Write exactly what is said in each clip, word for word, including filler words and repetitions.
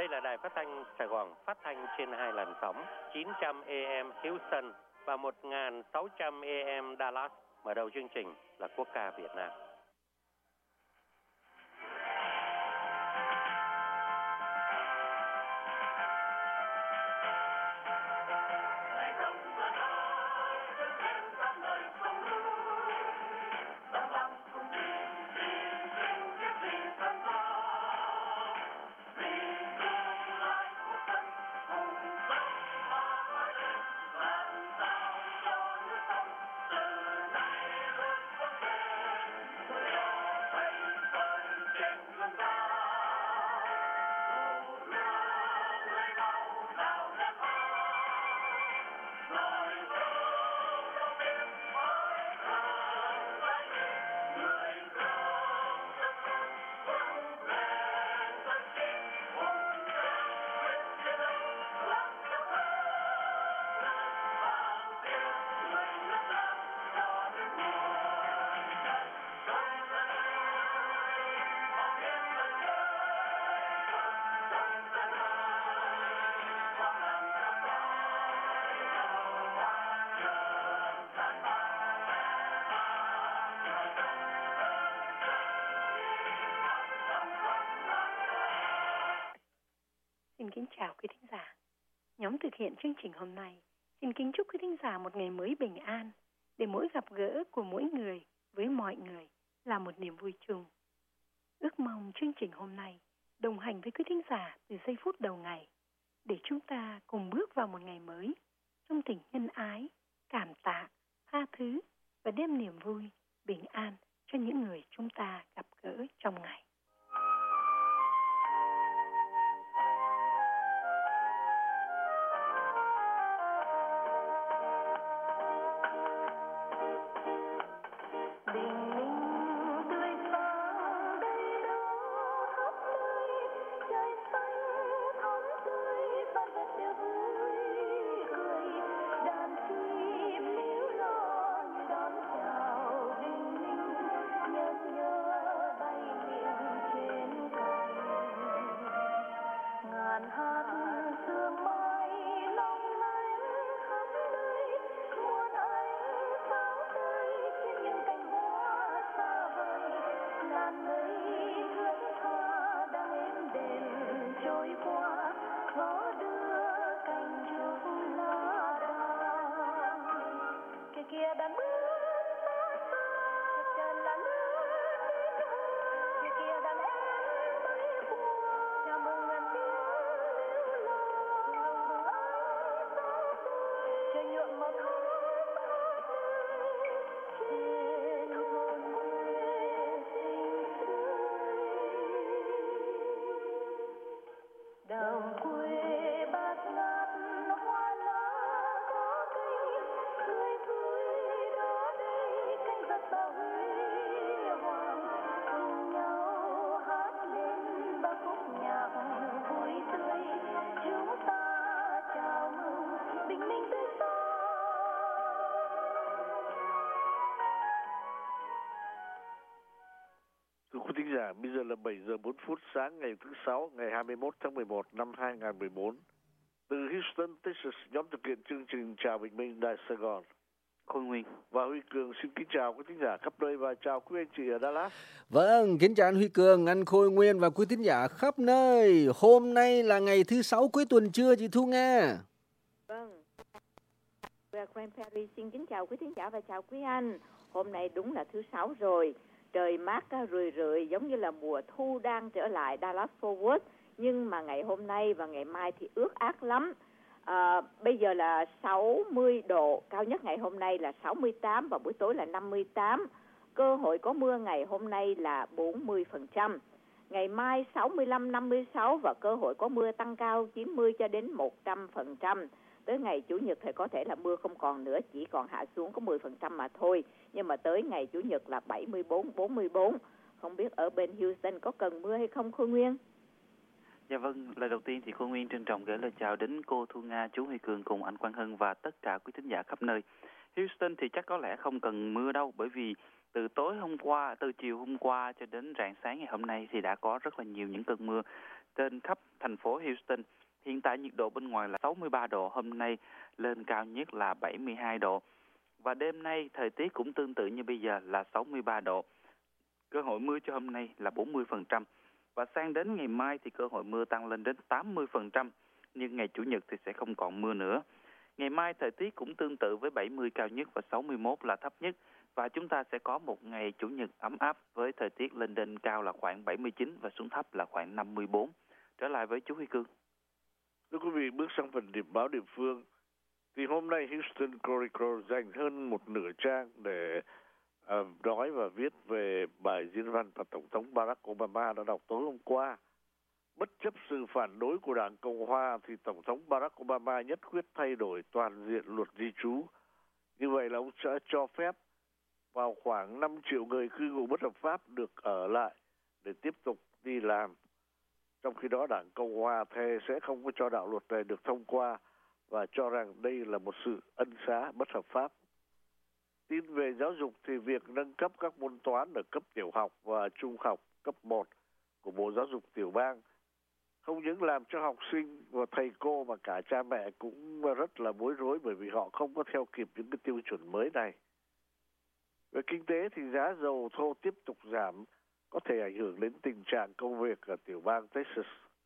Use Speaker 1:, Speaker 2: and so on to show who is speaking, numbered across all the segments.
Speaker 1: Đây là đài phát thanh Sài Gòn, phát thanh trên hai làn sóng chín trăm A M Houston và một nghìn sáu trăm A M Dallas. Mở đầu chương trình là quốc ca Việt Nam.
Speaker 2: Xin kính chào quý thính giả. Nhóm thực hiện chương trình hôm nay xin kính chúc quý thính giả một ngày mới bình an, để mỗi gặp gỡ của mỗi người với mọi người là một niềm vui chung. Ước mong chương trình hôm nay đồng hành với quý thính giả từ giây phút đầu ngày, để chúng ta cùng bước vào một ngày mới trong tình nhân ái, cảm tạ, tha thứ và đem niềm vui, bình an cho những người chúng ta gặp gỡ trong ngày.
Speaker 3: Thính giả, bây giờ là bảy giờ bốn phút sáng ngày thứ sáu, ngày hai mươi mốt tháng mười một năm hai nghìn không trăm mười bốn. Từ Houston, Texas, nhóm thực hiện chương trình chào bình minh Đài Sài Gòn.
Speaker 4: Khôi Nguyên
Speaker 3: và Huy Cường xin kính chào quý thính giả khắp nơi và chào quý anh chị ở Dallas.
Speaker 5: Vâng, kính chào anh Huy Cường, anh Khôi Nguyên và quý thính giả khắp nơi. Hôm nay là ngày thứ sáu cuối tuần chưa chị Thu Nga?
Speaker 6: Vâng. Và Grand Perry xin kính chào quý thính giả và chào quý anh. Hôm nay đúng là thứ sáu rồi. Trời mát rười rượi giống như là mùa thu đang trở lại Dallas Fort Worth. Nhưng mà ngày hôm nay và ngày mai thì ướt át lắm. À, bây giờ là sáu mươi độ, cao nhất ngày hôm nay là sáu mươi tám và buổi tối là năm mươi tám. Cơ hội có mưa ngày hôm nay là bốn mươi phần trăm. Ngày mai sáu mươi lăm, năm mươi sáu và cơ hội có mưa tăng cao chín mươi cho đến một trăm phần trăm. Tới ngày Chủ nhật thì có thể là mưa không còn nữa, chỉ còn hạ xuống có mười phần trăm mà thôi. Nhưng mà tới ngày Chủ nhật là bảy mươi bốn, bốn mươi bốn. Không biết ở bên Houston có cần mưa hay không Khôi Nguyên?
Speaker 4: Dạ vâng, lời đầu tiên thì Khôi Nguyên trân trọng gửi lời chào đến cô Thu Nga, chú Huy Cường cùng anh Quang Hưng và tất cả quý thính giả khắp nơi. Houston thì chắc có lẽ không cần mưa đâu, bởi vì Từ tối hôm qua, từ chiều hôm qua cho đến rạng sáng ngày hôm nay thì đã có rất là nhiều những cơn mưa trên khắp thành phố Houston. Hiện tại nhiệt độ bên ngoài là sáu mươi ba độ, hôm nay lên cao nhất là bảy mươi hai độ. Và đêm nay thời tiết cũng tương tự như bây giờ là sáu mươi ba độ. Cơ hội mưa cho hôm nay là bốn mươi phần trăm. Và sang đến ngày mai thì cơ hội mưa tăng lên đến tám mươi phần trăm. Nhưng ngày Chủ nhật thì sẽ không còn mưa nữa. Ngày mai thời tiết cũng tương tự với bảy mươi cao nhất và sáu mươi mốt là thấp nhất. Và chúng ta sẽ có một ngày Chủ nhật ấm áp với thời tiết lên đỉnh cao là khoảng bảy mươi chín và xuống thấp là khoảng năm mươi bốn. Trở lại với chú Huy Cương.
Speaker 3: Thưa quý vị, bước sang phần điểm báo địa phương. Thì hôm nay Houston Chronicle dành hơn một nửa trang để uh, nói và viết về bài diễn văn mà Tổng thống Barack Obama đã đọc tối hôm qua. Bất chấp sự phản đối của Đảng Cộng Hòa thì Tổng thống Barack Obama nhất quyết thay đổi toàn diện luật di trú. Như vậy là ông sẽ cho phép vào khoảng năm triệu người cư ngụ bất hợp pháp được ở lại để tiếp tục đi làm. Trong khi đó Đảng Cộng Hòa thề sẽ không có cho đạo luật này được thông qua và cho rằng đây là một sự ân xá bất hợp pháp. Tin về giáo dục thì việc nâng cấp các môn toán ở cấp tiểu học và trung học cấp một của Bộ Giáo dục tiểu bang không những làm cho học sinh và thầy cô mà cả cha mẹ cũng rất là bối rối bởi vì họ không có theo kịp những cái tiêu chuẩn mới này. Về kinh tế thì giá dầu thô tiếp tục giảm, có thể ảnh hưởng đến tình trạng công việc ở tiểu bang Texas.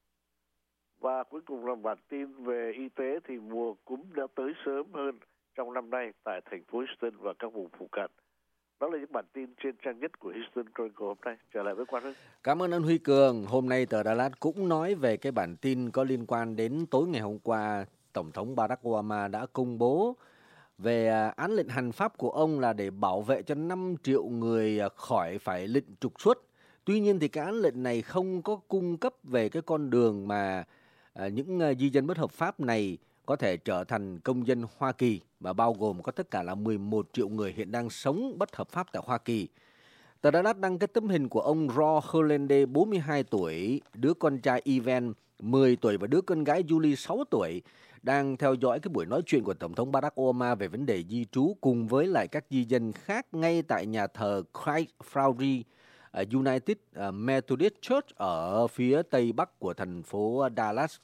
Speaker 3: Và cuối cùng là bản tin về y tế thì mùa cúm đã tới sớm hơn trong năm nay tại thành phố Houston và các vùng phụ cận. Đó là những bản tin trên trang nhất của Houston Chronicle hôm nay. Trở lại với Quang Hưng.
Speaker 5: Cảm ơn anh Huy Cường. Hôm nay tờ Dallas cũng nói về cái bản tin có liên quan đến tối ngày hôm qua, Tổng thống Barack Obama đã công bố về án lệnh hành pháp của ông là để bảo vệ cho năm triệu người khỏi phải lệnh trục xuất. Tuy nhiên thì cái án lệnh này không có cung cấp về cái con đường mà những di dân bất hợp pháp này có thể trở thành công dân Hoa Kỳ, và bao gồm có tất cả là mười một triệu người hiện đang sống bất hợp pháp tại Hoa Kỳ. Tờ Dallas đăng cái tấm hình của ông Ro Hernandez, bốn mươi hai tuổi, đứa con trai Ivan, mười tuổi và đứa con gái Julie, sáu tuổi, đang theo dõi cái buổi nói chuyện của Tổng thống Barack Obama về vấn đề di trú cùng với lại các di dân khác ngay tại nhà thờ Christ Foundry United Methodist Church ở phía tây bắc của thành phố Dallas.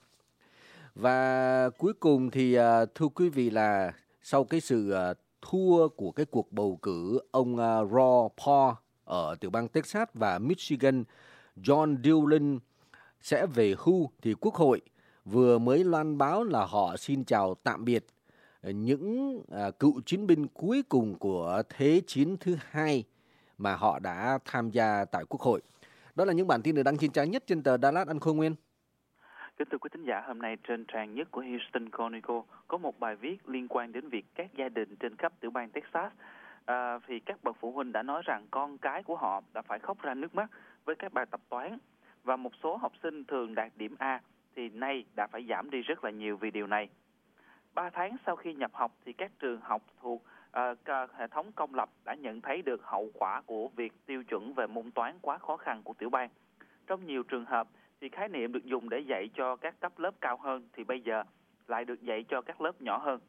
Speaker 5: Và cuối cùng thì thưa quý vị là sau cái sự thua của cái cuộc bầu cử, ông Ron Paul ở tiểu bang Texas và Michigan, John Dillon sẽ về hưu, thì Quốc hội vừa mới loan báo là họ xin chào tạm biệt những cựu chiến binh cuối cùng của Thế chiến thứ hai mà họ đã tham gia tại Quốc hội. Đó là những bản tin được đăng trên trang nhất trên tờ Dallas, anh Khôi Nguyên.
Speaker 4: Kính thưa quý thính giả, hôm nay trên trang nhất của Houston Chronicle có một bài viết liên quan đến việc các gia đình trên khắp tiểu bang Texas à, thì các bậc phụ huynh đã nói rằng con cái của họ đã phải khóc ra nước mắt với các bài tập toán, và một số học sinh thường đạt điểm A thì nay đã phải giảm đi rất là nhiều vì điều này. Ba tháng sau khi nhập học thì các trường học thuộc à, hệ thống công lập đã nhận thấy được hậu quả của việc tiêu chuẩn về môn toán quá khó khăn của tiểu bang. Trong nhiều trường hợp thì khái niệm được dùng để dạy cho các cấp lớp cao hơn thì bây giờ lại được dạy cho các lớp nhỏ hơn.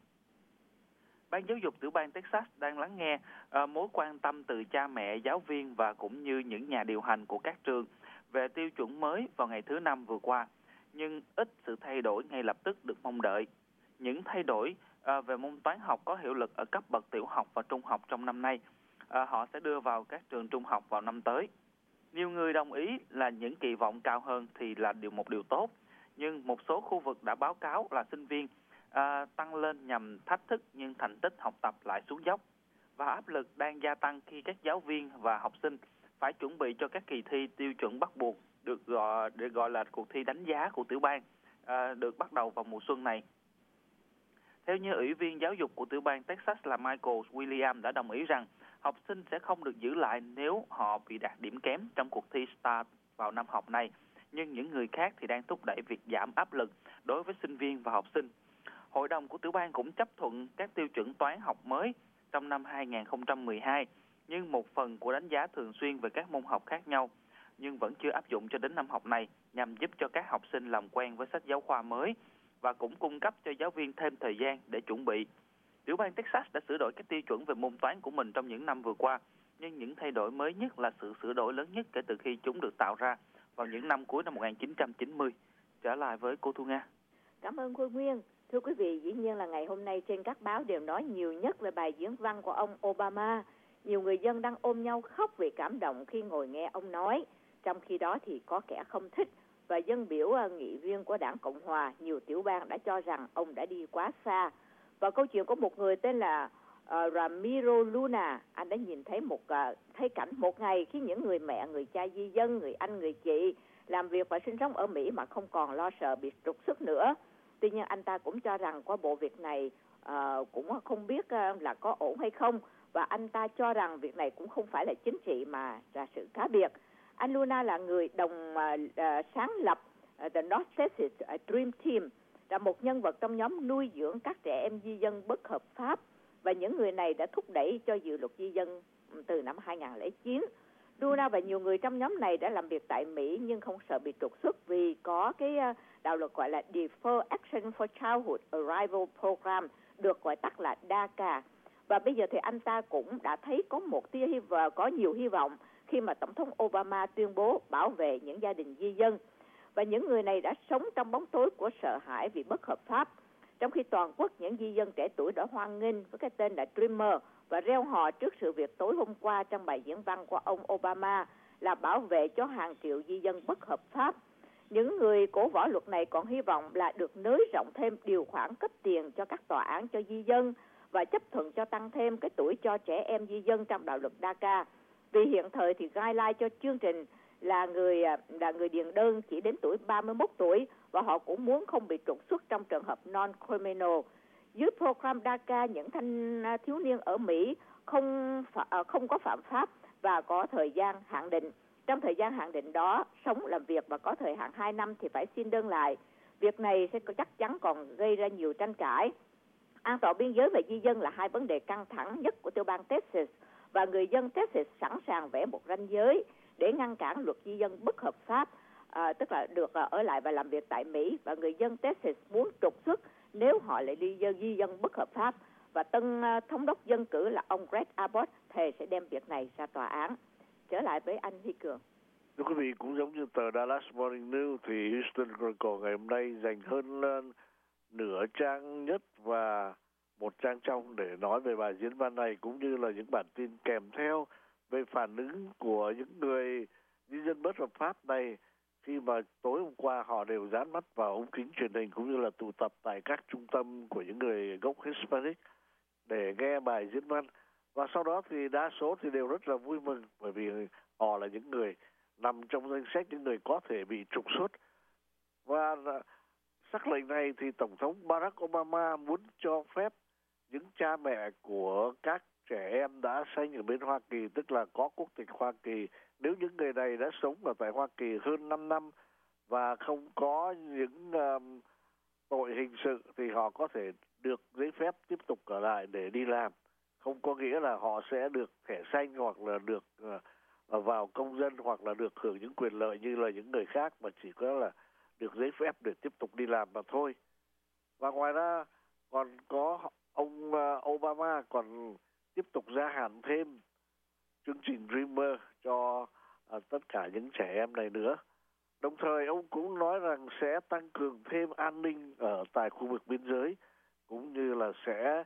Speaker 4: Ban giáo dục tiểu bang Texas đang lắng nghe uh, mối quan tâm từ cha mẹ, giáo viên và cũng như những nhà điều hành của các trường về tiêu chuẩn mới vào ngày thứ Năm vừa qua, nhưng ít sự thay đổi ngay lập tức được mong đợi. Những thay đổi uh, về môn toán học có hiệu lực ở cấp bậc tiểu học và trung học trong năm nay. Uh, họ sẽ đưa vào các trường trung học vào năm tới. Nhiều người đồng ý là những kỳ vọng cao hơn thì là điều một điều tốt, nhưng một số khu vực đã báo cáo là sinh viên à, tăng lên nhằm thách thức nhưng thành tích học tập lại xuống dốc, và áp lực đang gia tăng khi các giáo viên và học sinh phải chuẩn bị cho các kỳ thi tiêu chuẩn bắt buộc được gọi, được gọi là cuộc thi đánh giá của tiểu bang à, được bắt đầu vào mùa xuân này. Theo như Ủy viên giáo dục của tiểu bang Texas là Michael Williams đã đồng ý rằng học sinh sẽ không được giữ lại nếu họ bị đạt điểm kém trong cuộc thi START vào năm học này, nhưng những người khác thì đang thúc đẩy việc giảm áp lực đối với sinh viên và học sinh. Hội đồng của tiểu bang cũng chấp thuận các tiêu chuẩn toán học mới trong năm hai không một hai, nhưng một phần của đánh giá thường xuyên về các môn học khác nhau, nhưng vẫn chưa áp dụng cho đến năm học này nhằm giúp cho các học sinh làm quen với sách giáo khoa mới và cũng cung cấp cho giáo viên thêm thời gian để chuẩn bị. Tiểu bang Texas đã sửa đổi các tiêu chuẩn về môn toán của mình trong những năm vừa qua, nhưng những thay đổi mới nhất là sự sửa đổi lớn nhất kể từ khi chúng được tạo ra vào những năm cuối năm một nghìn chín trăm chín mươi. Trở lại với cô Thu Nga.
Speaker 6: Cảm ơn Khôi Nguyên. Thưa quý vị, dĩ nhiên là ngày hôm nay trên các báo đều nói nhiều nhất về bài diễn văn của ông Obama. Nhiều người dân đang ôm nhau khóc vì cảm động khi ngồi nghe ông nói. Trong khi đó thì có kẻ không thích, và dân biểu nghị viên của đảng Cộng Hòa, nhiều tiểu bang đã cho rằng ông đã đi quá xa. Và câu chuyện của một người tên là uh, Ramiro Luna, anh đã nhìn thấy một uh, thấy cảnh một ngày khi những người mẹ, người cha di dân, người anh, người chị làm việc và sinh sống ở Mỹ mà không còn lo sợ bị trục xuất nữa. Tuy nhiên anh ta cũng cho rằng qua bộ việc này uh, cũng không biết uh, là có ổn hay không, và anh ta cho rằng việc này cũng không phải là chính trị mà là sự cá biệt. Anh Luna là người đồng uh, uh, sáng lập uh, The North Texas Dream Team, là một nhân vật trong nhóm nuôi dưỡng các trẻ em di dân bất hợp pháp, và những người này đã thúc đẩy cho dự luật di dân từ năm hai không không chín. Luna và nhiều người trong nhóm này đã làm việc tại Mỹ nhưng không sợ bị trục xuất vì có cái uh, đạo luật gọi là Deferred Action for Childhood Arrival Program, được gọi tắt là đê a xê a. Và bây giờ thì anh ta cũng đã thấy có một tia hy vọng, có nhiều hy vọng khi mà Tổng thống Obama tuyên bố bảo vệ những gia đình di dân. Và những người này đã sống trong bóng tối của sợ hãi vì bất hợp pháp. Trong khi toàn quốc những di dân trẻ tuổi đã hoan nghênh với cái tên là Dreamer và reo hò trước sự việc tối hôm qua trong bài diễn văn của ông Obama là bảo vệ cho hàng triệu di dân bất hợp pháp. Những người cổ võ luật này còn hy vọng là được nới rộng thêm điều khoản cấp tiền cho các tòa án cho di dân và chấp thuận cho tăng thêm cái tuổi cho trẻ em di dân trong đạo luật đê a xê a. Vì hiện thời thì guideline cho chương trình là người là người điền đơn chỉ đến tuổi ba mươi mốt tuổi, và họ cũng muốn không bị trục xuất trong trường hợp non-criminal. Dưới program đê a xê a, những thanh thiếu niên ở Mỹ không không có phạm pháp và có thời gian hạn định. Trong thời gian hạn định đó, sống, làm việc và có thời hạn hai năm thì phải xin đơn lại. Việc này sẽ chắc chắn còn gây ra nhiều tranh cãi. An toàn biên giới và di dân là hai vấn đề căng thẳng nhất của tiểu bang Texas, và người dân Texas sẵn sàng vẽ một ranh giới để ngăn cản luật di dân bất hợp pháp, à, tức là được à, ở lại và làm việc tại Mỹ, và người dân Texas muốn trục xuất nếu họ lại đi dân di dân bất hợp pháp. Và tân à, thống đốc dân cử là ông Greg Abbott thề sẽ đem việc này ra tòa án. Trở lại với anh Huy Cường.
Speaker 3: Thưa quý vị, cũng giống như tờ Dallas Morning News thì Houston Chronicle ngày hôm nay dành hơn uh, nửa trang nhất và một trang trong để nói về bài diễn văn này, cũng như là những bản tin kèm theo về phản ứng của những người di dân bất hợp pháp này khi mà tối hôm qua họ đều dán mắt vào ống kính truyền hình cũng như là tụ tập tại các trung tâm của những người gốc Hispanic để nghe bài diễn văn. Và sau đó thì đa số thì đều rất là vui mừng, bởi vì họ là những người nằm trong danh sách những người có thể bị trục xuất. Và sắc lệnh này thì Tổng thống Barack Obama muốn cho phép những cha mẹ của các trẻ em đã sinh ở bên Hoa Kỳ, tức là có quốc tịch Hoa Kỳ, nếu những người này đã sống ở tại Hoa Kỳ hơn năm năm và không có những um, tội hình sự thì họ có thể được giấy phép tiếp tục ở lại để đi làm. Không có nghĩa là họ sẽ được thẻ xanh hoặc là được uh, vào công dân hoặc là được hưởng những quyền lợi như là những người khác, mà chỉ có là được giấy phép để tiếp tục đi làm mà thôi. Và ngoài ra còn có ông uh, Obama còn tiếp tục gia hạn thêm chương trình Dreamer cho uh, tất cả những trẻ em này nữa. Đồng thời ông cũng nói rằng sẽ tăng cường thêm an ninh ở tại khu vực biên giới, cũng như là sẽ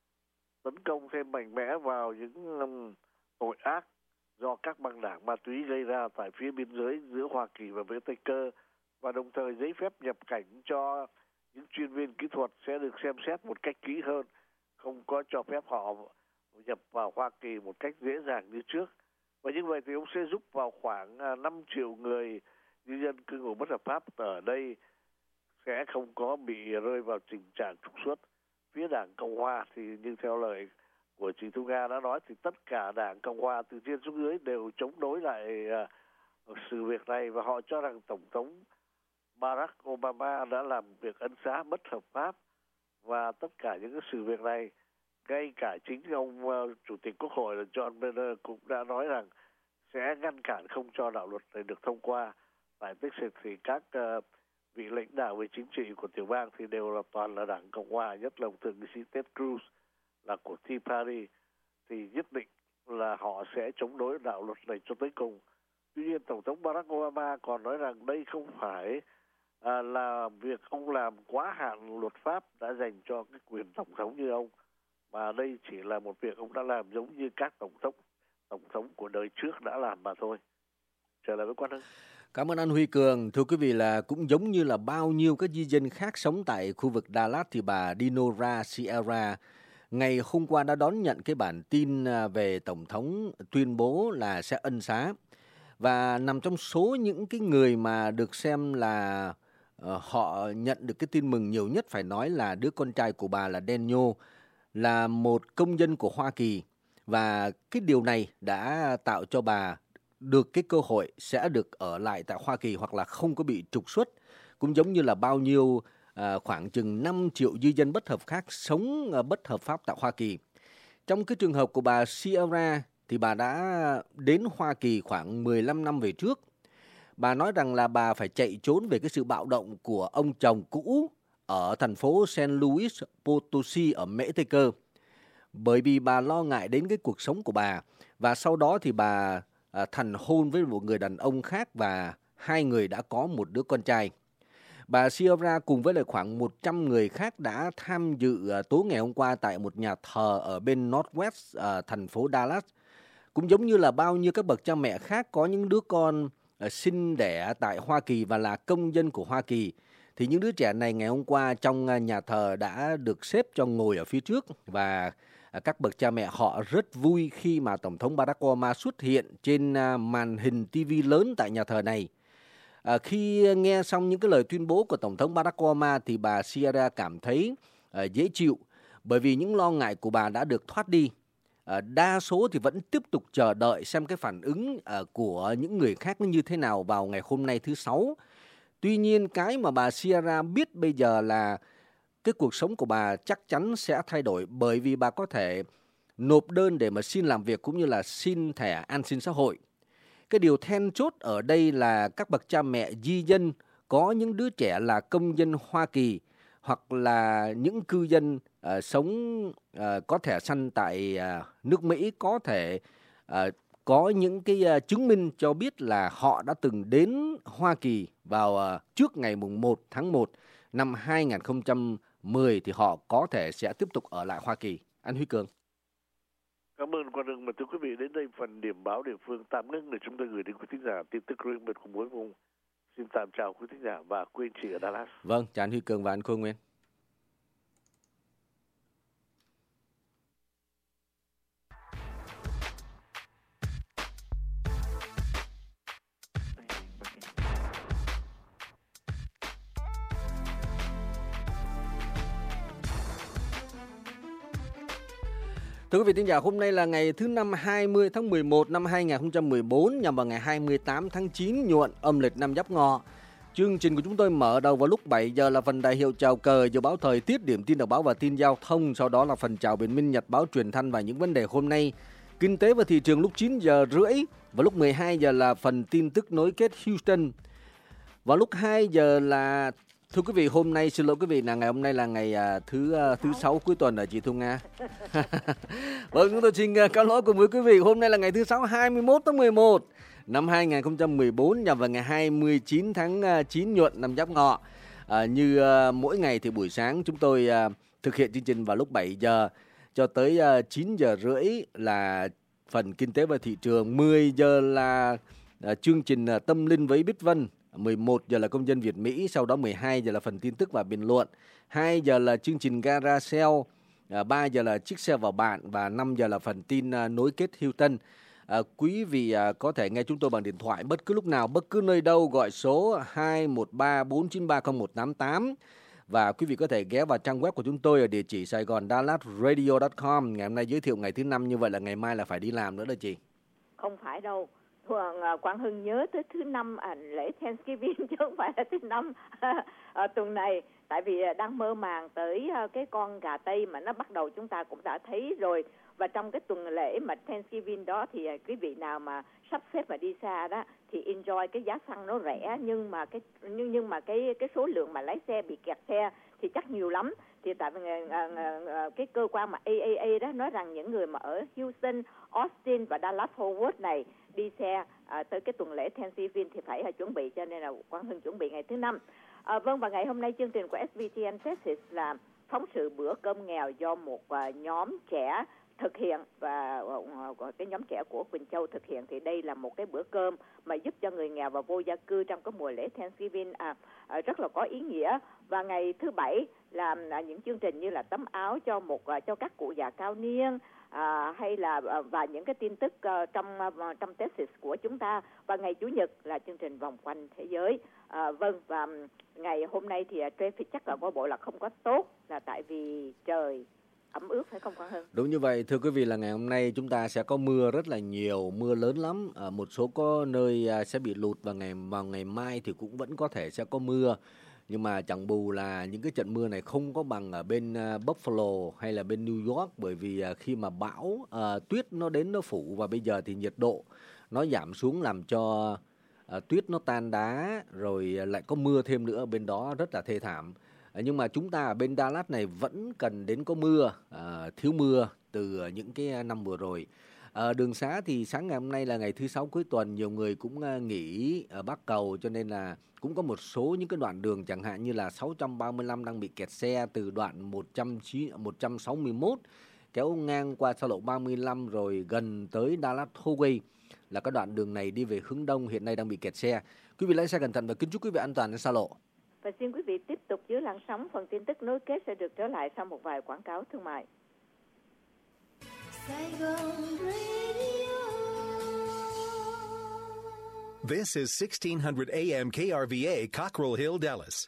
Speaker 3: tấn công thêm mạnh mẽ vào những um, tội ác do các băng đảng ma túy gây ra tại phía biên giới giữa Hoa Kỳ và với Tây Cơ. Và đồng thời giấy phép nhập cảnh cho những chuyên viên kỹ thuật sẽ được xem xét một cách kỹ hơn, không có cho phép họ nhập vào Hoa Kỳ một cách dễ dàng như trước. Và như vậy thì ông sẽ giúp vào khoảng năm triệu người di dân cư ngụ bất hợp pháp ở đây sẽ không có bị rơi vào tình trạng trục xuất. Phía đảng Cộng Hòa thì như theo lời của chị Thu Nga đã nói thì tất cả đảng Cộng Hòa từ trên xuống dưới đều chống đối lại uh, sự việc này, và họ cho rằng Tổng thống Barack Obama đã làm việc ân xá bất hợp pháp. Và tất cả những cái sự việc này, ngay cả chính ông uh, Chủ tịch Quốc hội là John Boehner cũng đã nói rằng sẽ ngăn cản không cho đạo luật này được thông qua. Tại Texas thì các uh, vị lãnh đạo về chính trị của tiểu bang thì đều là toàn là đảng Cộng Hòa, nhất là ông thượng nghị sĩ Ted Cruz là của Tea Party, thì nhất định là họ sẽ chống đối đạo luật này cho tới cùng. Tuy nhiên, Tổng thống Barack Obama còn nói rằng đây không phải à, là việc ông làm quá hạn luật pháp đã dành cho cái quyền tổng thống như ông, mà đây chỉ là một việc ông đã làm giống như các tổng thống tổng thống của đời trước đã làm mà thôi. Trở lại với Quang Hưng.
Speaker 5: Cảm ơn anh Huy Cường. Thưa quý vị, là cũng giống như là bao nhiêu các di dân khác sống tại khu vực Dallas, thì bà Dinora Sierra ngày hôm qua đã đón nhận cái bản tin về Tổng thống tuyên bố là sẽ ân xá. Và nằm trong số những cái người mà được xem là uh, họ nhận được cái tin mừng nhiều nhất, phải nói là đứa con trai của bà là Daniel, là một công dân của Hoa Kỳ. Và cái điều này đã tạo cho bà được cái cơ hội sẽ được ở lại tại Hoa Kỳ hoặc là không có bị trục xuất. Cũng giống như là bao nhiêu à, khoảng chừng năm triệu di dân bất hợp khác sống à, bất hợp pháp tại Hoa Kỳ. Trong cái trường hợp của bà Sierra thì bà đã đến Hoa Kỳ khoảng mười lăm năm về trước. Bà nói rằng là bà phải chạy trốn về cái sự bạo động của ông chồng cũ ở thành phố San Luis Potosi ở Mễ Tây Cơ, bởi vì bà lo ngại đến cái cuộc sống của bà. Và sau đó thì bà à, thành hôn với một người đàn ông khác và hai người đã có một đứa con trai. Bà Sierra cùng với lại khoảng một trăm người khác đã tham dự à, tối ngày hôm qua tại một nhà thờ ở bên Northwest à, thành phố Dallas. Cũng giống như là bao nhiêu các bậc cha mẹ khác có những đứa con à, sinh đẻ tại Hoa Kỳ và là công dân của Hoa Kỳ, thì những đứa trẻ này ngày hôm qua trong nhà thờ đã được xếp cho ngồi ở phía trước. Và các bậc cha mẹ họ rất vui khi mà Tổng thống Barack Obama xuất hiện trên màn hình ti vi lớn tại nhà thờ này. À, khi nghe xong những cái lời tuyên bố của Tổng thống Barack Obama thì bà Sierra cảm thấy à, dễ chịu, bởi vì những lo ngại của bà đã được thoát đi. À, đa số thì vẫn tiếp tục chờ đợi xem cái phản ứng à, của những người khác nó như thế nào vào ngày hôm nay thứ Sáu. Tuy nhiên cái mà bà Sierra biết bây giờ là cái cuộc sống của bà chắc chắn sẽ thay đổi, bởi vì bà có thể nộp đơn để mà xin làm việc cũng như là xin thẻ an sinh xã hội. Cái điều then chốt ở đây là các bậc cha mẹ di dân có những đứa trẻ là công dân Hoa Kỳ hoặc là những cư dân uh, sống uh, có thẻ xanh tại uh, nước Mỹ có thể uh, có những cái uh, chứng minh cho biết là họ đã từng đến Hoa Kỳ vào uh, trước ngày mùng một tháng một năm hai nghìn không trăm mười thì họ có thể sẽ tiếp tục ở lại Hoa Kỳ. Anh Huy Cường.
Speaker 3: Cảm ơn Quang Hưng. Mà thưa quý vị, đến đây phần điểm báo địa phương tạm ngưng để chúng tôi gửi đến quý thính giả tin tức riêng biệt của mỗi vùng. Xin tạm chào quý thính giả và quý anh chị ở Dallas.
Speaker 5: Vâng, chào anh Huy Cường và anh Khôi Nguyên. Thưa quý vị thính giả, hôm nay là ngày thứ năm hai mươi tháng mười một năm hai nghìn không trăm mười bốn, nhằm vào ngày hai mươi tám tháng chín nhuận âm lịch năm Giáp Ngọ. Chương trình của chúng tôi mở đầu vào lúc bảy giờ là phần đại hiệu chào cờ, dự báo thời tiết, điểm tin đọc báo và tin giao thông. Sau đó là phần chào bình minh, nhật báo, truyền thanh và những vấn đề hôm nay. Kinh tế và thị trường lúc chín giờ rưỡi. Vào lúc mười hai giờ là phần tin tức nối kết Houston. Vào lúc hai giờ là... Thưa quý vị, hôm nay, xin lỗi quý vị, là ngày hôm nay là ngày à, thứ à, thứ sáu cuối tuần ở chị Thu Nga. Vâng, chúng tôi xin à, cáo lỗi cùng với quý vị. Hôm nay là ngày thứ sáu hai mươi mốt tháng mười một năm hai nghìn không trăm mười bốn, nhằm vào ngày hai mươi chín tháng chín nhuận năm Giáp Ngọ. À, như à, mỗi ngày thì buổi sáng chúng tôi à, thực hiện chương trình vào lúc bảy giờ cho tới à, chín giờ rưỡi là phần kinh tế và thị trường. Mười giờ là à, chương trình à, tâm linh với Bích Vân. mười một giờ là công dân Việt Mỹ, sau đó mười hai giờ là phần tin tức và bình luận, hai giờ là chương trình Gara Sale, ba giờ là chiếc xe vào bạn và năm giờ là phần tin nối kết Houston. À, quý vị à, có thể nghe chúng tôi bằng điện thoại bất cứ lúc nào, bất cứ nơi đâu, gọi số hai một ba bốn chín ba không một tám tám. Và quý vị có thể ghé vào trang web của chúng tôi ở địa chỉ sài gòn dallas radio chấm com. Ngày hôm nay giới thiệu ngày thứ năm, như vậy là ngày mai là phải đi làm nữa đó chị.
Speaker 6: Không phải đâu. Thường Quang Hưng nhớ tới thứ năm à, lễ Thanksgiving chứ không phải là thứ năm à, tuần này, tại vì đang mơ màng tới cái con gà Tây mà nó bắt đầu chúng ta cũng đã thấy rồi. Và trong cái tuần lễ mà Thanksgiving đó thì quý vị nào mà sắp xếp mà đi xa đó thì enjoy cái giá xăng nó rẻ, nhưng mà cái nhưng nhưng mà cái cái số lượng mà lái xe bị kẹt xe thì chắc nhiều lắm. Thì tại vì cái cơ quan mà A A A đó nói rằng những người mà ở Houston, Austin và Dallas Fort Worth này đi xe à, tới cái tuần lễ Thanksgiving thì phải à, chuẩn bị, cho nên là Quang Hưng chuẩn bị ngày thứ năm. À, vâng, và ngày hôm nay chương trình của ét bê tê en Texas là phóng sự bữa cơm nghèo do một uh, nhóm trẻ thực hiện, và uh, cái nhóm trẻ của Quỳnh Châu thực hiện. Thì đây là một cái bữa cơm mà giúp cho người nghèo và vô gia cư trong cái mùa lễ Thanksgiving à, à, rất là có ý nghĩa. Và ngày thứ bảy là à, những chương trình như là tấm áo cho một à, cho các cụ già cao niên, à, hay là à, và những cái tin tức à, trong à, trong Texas của chúng ta. Và ngày chủ nhật là chương trình vòng quanh thế giới. À, vâng, và ngày hôm nay thì traffic chắc là có bộ là không có tốt, là tại vì trời ẩm ướt, phải không Quang Hưng?
Speaker 5: Đúng như vậy, thưa quý vị, là ngày hôm nay chúng ta sẽ có mưa rất là nhiều, mưa lớn lắm. Ở một số có nơi sẽ bị lụt, và ngày vào ngày mai thì cũng vẫn có thể sẽ có mưa. Nhưng mà chẳng bù là những cái trận mưa này không có bằng ở bên Buffalo hay là bên New York, bởi vì khi mà bão uh, tuyết nó đến nó phủ, và bây giờ thì nhiệt độ nó giảm xuống làm cho uh, tuyết nó tan đá, rồi lại có mưa thêm nữa, bên đó rất là thê thảm. Nhưng mà chúng ta ở bên Dallas này vẫn cần đến có mưa, à, thiếu mưa từ những cái năm vừa rồi. À, đường xá thì sáng ngày hôm nay là ngày thứ sáu cuối tuần, nhiều người cũng nghỉ ở Bắc Cầu, cho nên là cũng có một số những cái đoạn đường chẳng hạn như là sáu trăm ba mươi lăm đang bị kẹt xe từ đoạn một trăm sáu mươi mốt kéo ngang qua xa lộ ba mươi lăm rồi gần tới Dallas Highway, là cái đoạn đường này đi về hướng đông hiện nay đang bị kẹt xe. Quý vị lái xe cẩn thận và kính chúc quý vị an toàn trên xa lộ.
Speaker 6: Và xin quý vị tiếp tục giữ làn sóng, phần tin tức nối kết sẽ được trở lại sau một vài quảng cáo thương mại.
Speaker 7: This is sixteen hundred A M K R V A, Cockrell Hill, Dallas.